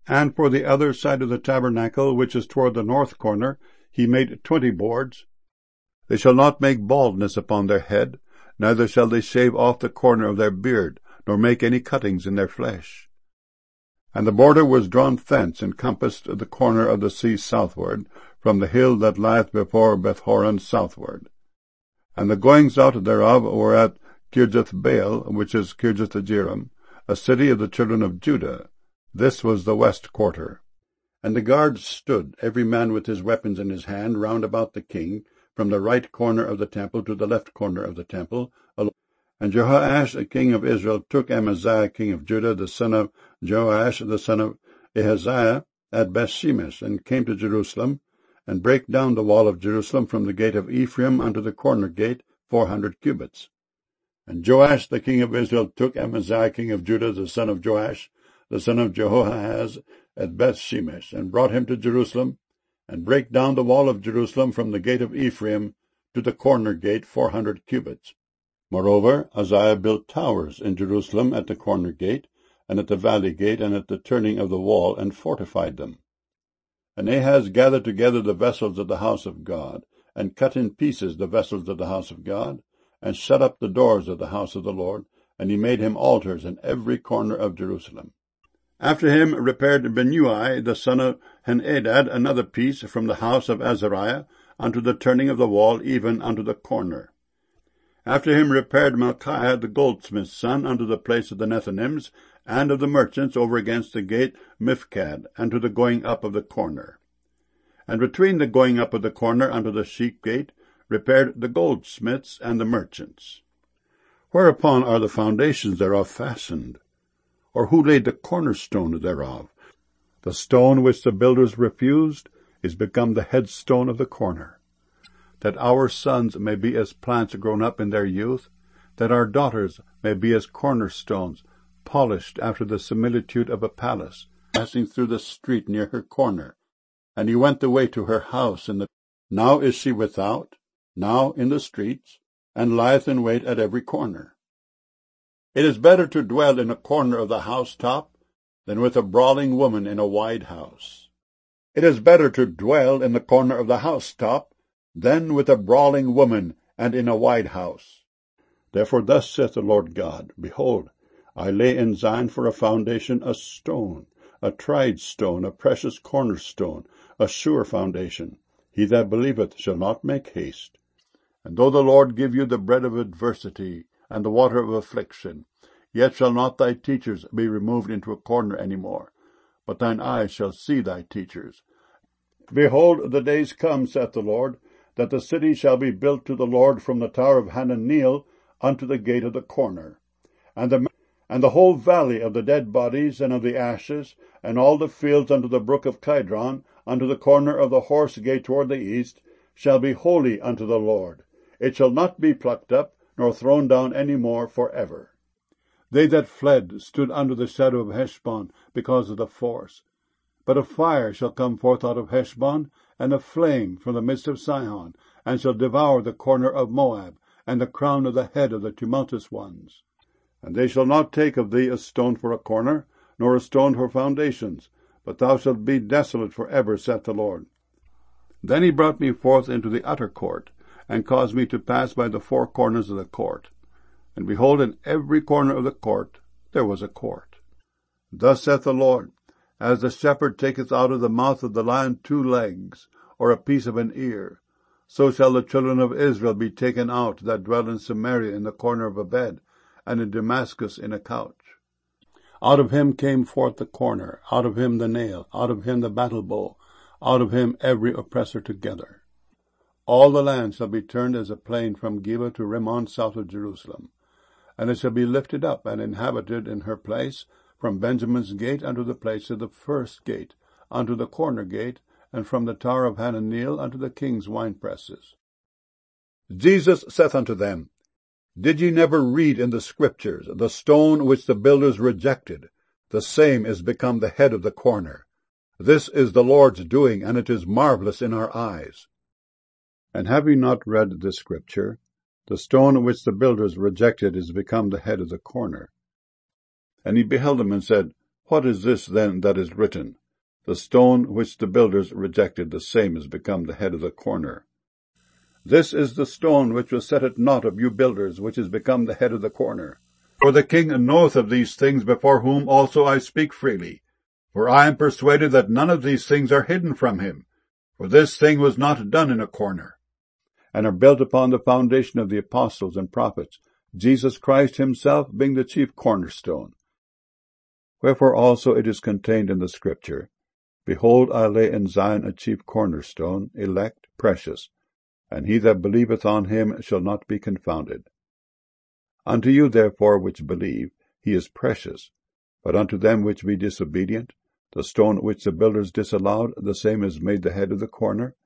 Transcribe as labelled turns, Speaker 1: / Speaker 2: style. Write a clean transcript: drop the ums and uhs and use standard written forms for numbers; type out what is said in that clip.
Speaker 1: And for the other side of the tabernacle, which is toward the north corner, he made 20 boards. They shall not make baldness upon their head, neither shall they shave off the corner of their beard, nor make any cuttings in their flesh. And the border was drawn thence, and compassed the corner of the sea southward, from the hill that lieth before Bethhoron southward. And the goings out thereof were at Kirjathbaal, which is Kirjathajearim, a city of the children of Judah. This was the west quarter. And the guards stood, every man with his weapons in his hand, round about the king, from the right corner of the temple to the left corner of the temple. And Jehoash, king of Israel, took Amaziah, king of Judah, the son of Joash, the son of Ahaziah, at Bethshemesh, and came to Jerusalem, and brake down the wall of Jerusalem from the gate of Ephraim unto the corner gate, 400 cubits. And Joash, the king of Israel, took Amaziah, king of Judah, the son of Joash, the son of Jehoahaz, at Bethshemesh, and brought him to Jerusalem, and brake down the wall of Jerusalem from the gate of Ephraim to the corner gate, 400 cubits. Moreover, Uzziah built towers in Jerusalem at the corner gate, and at the valley gate, and at the turning of the wall, and fortified them. And Ahaz gathered together the vessels of the house of God, and cut in pieces the vessels of the house of God, and shut up the doors of the house of the Lord, and he made him altars in every corner of Jerusalem. After him repaired Benui, the son of Henadad, another piece from the house of Azariah, unto the turning of the wall, even unto the corner. After him repaired Malchiah, the goldsmith's son, unto the place of the Nethinims, and of the merchants, over against the gate Mifkad, and to the going up of the corner. And between the going up of the corner unto the sheep gate, repaired the goldsmiths and the merchants. Whereupon are the foundations thereof fastened? Or who laid the cornerstone thereof? The stone which the builders refused is become the headstone of the corner. That our sons may be as plants grown up in their youth, that our daughters may be as cornerstones, polished after the similitude of a palace, passing through the street near her corner. And he went the way to her house now is she without, now in the streets, and lieth in wait at every corner. It is better to dwell in a corner of the housetop than with a brawling woman in a wide house. It is better to dwell in the corner of the housetop than with a brawling woman and in a wide house. Therefore thus saith the Lord God, Behold, I lay in Zion for a foundation a stone, a tried stone, a precious cornerstone, a sure foundation. He that believeth shall not make haste. And though the Lord give you the bread of adversity and the water of affliction, yet shall not thy teachers be removed into a corner any more, but thine eyes shall see thy teachers. Behold, the days come, saith the Lord, that the city shall be built to the Lord from the tower of Hananeel unto the gate of the corner. And the whole valley of the dead bodies and of the ashes, and all the fields unto the brook of Kidron, unto the corner of the horse gate toward the east, shall be holy unto the Lord. It shall not be plucked up, nor thrown down any more forever. They that fled stood under the shadow of Heshbon because of the force. But a fire shall come forth out of Heshbon, and a flame from the midst of Sihon, and shall devour the corner of Moab, and the crown of the head of the tumultuous ones. And they shall not take of thee a stone for a corner, nor a stone for foundations, but thou shalt be desolate for ever, saith the Lord. Then he brought me forth into the utter court, and caused me to pass by the four corners of the court. And behold, in every corner of the court there was a court. Thus saith the Lord, As the shepherd taketh out of the mouth of the lion 2 legs, or a piece of an ear, so shall the children of Israel be taken out that dwell in Samaria in the corner of a bed, and in Damascus in a couch. Out of him came forth the corner, out of him the nail, out of him the battle bow, out of him every oppressor together. All the land shall be turned as a plain from Geba to Rimmon south of Jerusalem, and it shall be lifted up and inhabited in her place, from Benjamin's gate unto the place of the first gate, unto the corner gate, and from the tower of Hananeel unto the king's winepresses. Jesus saith unto them, Did ye never read in the Scriptures, the stone which the builders rejected, the same is become the head of the corner? This is the Lord's doing, and it is marvelous in our eyes. And have ye not read this Scripture? The stone which the builders rejected is become the head of the corner. And he beheld him and said, What is this then that is written? The stone which the builders rejected, the same is become the head of the corner. This is the stone which was set at naught of you builders, which is become the head of the corner. For the king knoweth of these things, before whom also I speak freely. For I am persuaded that none of these things are hidden from him. For this thing was not done in a corner, and are built upon the foundation of the apostles and prophets, Jesus Christ himself being the chief cornerstone. Wherefore also it is contained in the Scripture, Behold, I lay in Zion a chief cornerstone, elect, precious, and he that believeth on him shall not be confounded. Unto you therefore which believe, he is precious, but unto them which be disobedient, the stone which the builders disallowed, the same is made the head of the corner,